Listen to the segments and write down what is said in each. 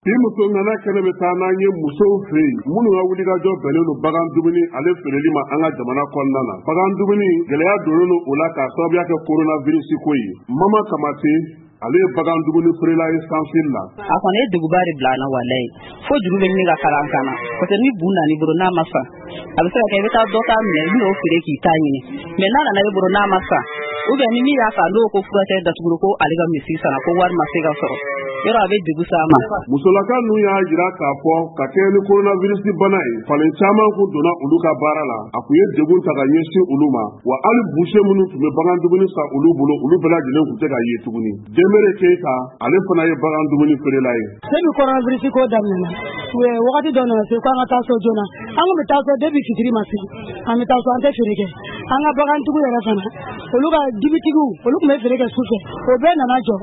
Bi muso nana kɛnɛ bɛ taa n'an ye musow fɛ yen minnu ka wulikajɔ bɛnnen don bagan dumuni ale feereli ma an ka jamana kɔnɔna na. Bagan dumuni gɛlɛya donnen don o la k'a sababuya kɛ coronavirus ko ye. Mama Kamate ale ye bagan dumuni feerela ye Sansili la. A kɔni ye deguba de bila an na walayi. Fo juru bɛ ɲini ka fara an kan na. Parce que ni bu nana i bolo n'a ma sa, a bɛ se ka kɛ i bɛ taa dɔ ta minɛ i bɛn'o feere k'i ta ɲini. Mais n'a nana i bolo n'a ma sa, ou bien ni min y'a fa n'o ko furakisɛ datuguro ko ale ka misi sara ko wari ma se ka sɔrɔ. Yɔrɔ a bɛ degun s'a ma. Musolaka ninnu y'a jira k'a fɔ ka kɛ ni coronavirus bana ye falen caman kun donna olu ka baara la. A kun ye degun ta ka ɲɛsin olu ma, wa hali boucher minnu tun bɛ bagan dumuni san olu bolo olu bɛɛ lajɛlen kun tɛ ka ye tuguni. Denbere Keita ale fana ye bagan dumuni feerela ye. Depuis coronavirus ko daminɛna wagati dɔ nana se ko an ka taa so joona. An kun bɛ taa so depuis fitiri ma se. An bɛ taa so an tɛ feere kɛ. An ka bagantigiw yɛrɛ fana olu ka dibitigiw olu kun bɛ feere kɛ sufɛ. O bɛɛ nana jɔ.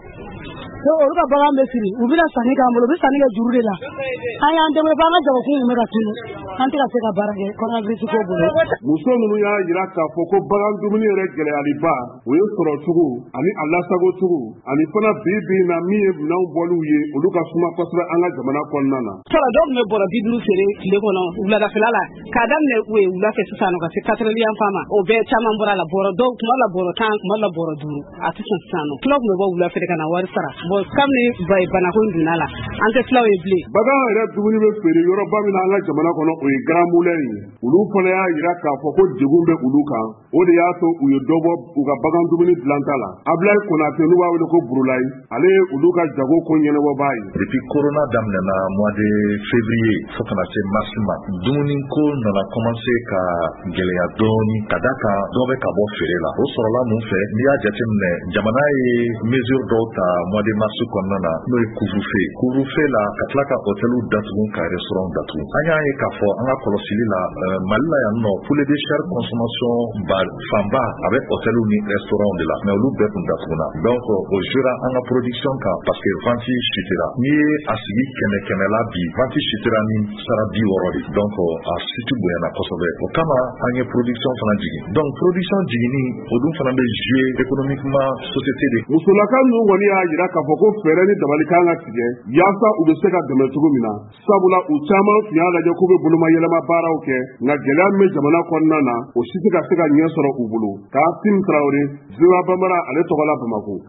Olu ka bagan bɛ siri u bɛna sanni k'an bolo u bɛ sanni kɛ juru de la. An y'an dɛmɛ an ka jagokun kun bɛ ka tunu. An tɛ ka se ka baara kɛ coronavirus ko bolo. Muso ninnu y'a jira k'a fɔ ko bagan dumuni yɛrɛ gɛlɛyaliba o ye sɔrɔ cogo ani a lasago cogo ani fana bi na min ye minɛnw bɔliw ye olu ka suma kosɛbɛ an ka jamana kɔnɔna na. Sɔrɔ dɔw tun bɛ bɔrɔ 50 feere tile kɔnɔ wuladafɛla la k'a daminɛ wula fɛ sisan ka se 4 heures yan fan ma o bɛɛ caman bɔra la bɔrɔ dɔw kuma la bɔrɔ 10 kuma la bɔrɔ 5 a tɛ sɔn sisan nɔ. Fulaw tun bɛ bɔ wula fɛ ka na wari sara kabini banako in donna la an tɛ fulaw ye bilen. Bagan yɛrɛ dumuni bɛ feere yɔrɔba min na an ka jamana kɔnɔ o ye Grand Moulin ye. Olu fana y'a jira k'a fɔ ko degun bɛ olu kan o de y'a to u ye dɔ bɔ u ka bagan dumuni dilanta la. Ablaye Konate n'u b'a wele ko Burulayi ale ye olu ka jago ko ɲɛnabɔbaa ye. Depuis corona daminɛna mois de février fo kana se mars ma dumuni ko nana commencé ka gɛlɛya dɔɔni ka da kan dɔ bɛ ka bɔ feere la. O sɔrɔla mun fɛ n'i y'a jateminɛ jamana ye mesure dɔw ta mois de mars kɔnɔna na n'o ye couvre-feu. Couvre-feu la ka tila ka hôteliw datugu ka restaurant datugu. An y'a ye k'a fɔ an ka kɔlɔsili la Mali la yan nɔ poulet de chair consommation fanba a bɛ hôteliw ni restaurant de la mais olu bɛɛ tun datuguna. Donc o jouera an ka production kan parce que vente chutera. N'i ye a sigi kɛmɛ la bi vente chutera ni sara 60 de. Donc a situ bonyana kosɛbɛ. O kama an ye production fana jigin. Donc production jiginni o dun fana bɛ jouer économiquement société de. Musolaka ninnu kɔni y'a jira k'a fɔ ko fɛɛrɛ ni dabali kan ka tigɛ yaasa u bɛ se ka dɛmɛ cogo min na. Sabula u caman tun y'a lajɛ k'u bɛ bolomayɛlɛma baaraw kɛ nka gɛlɛya min bɛ jamana kɔnɔna na o si tɛ ka se ka ɲɛ sɔrɔ u bolo. Kaasim Traoré, VOA Bambara ale tɔgɔ la Bamako.